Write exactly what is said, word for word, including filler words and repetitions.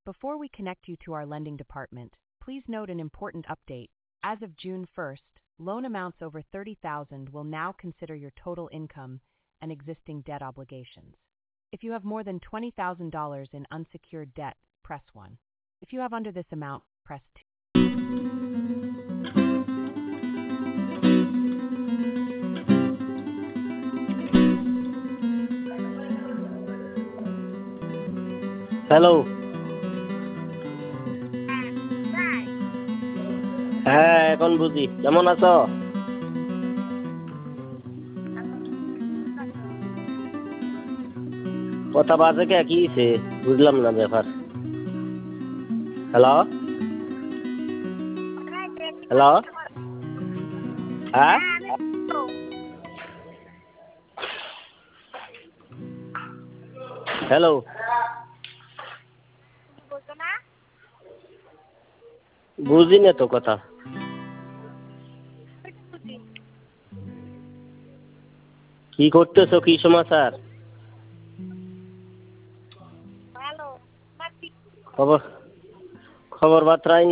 Before we connect you to our lending department, please note an important update. As of June first, loan amounts over thirty thousand dollars will now consider your total income and existing debt obligations. If you have more than twenty thousand dollars in unsecured debt, press one. If you have under this amount, press two. Hello. হ্যাঁ এখন বুঝি, কেমন আছো? কথা বাজে কে, কি হয়েছে বুঝলাম না ব্যাপার। হ্যালো হ্যালো হ্যাঁ হ্যালো বুঝি না তো কথা। কি করতেছো, কি সমাচার? খবর খবর বার্তা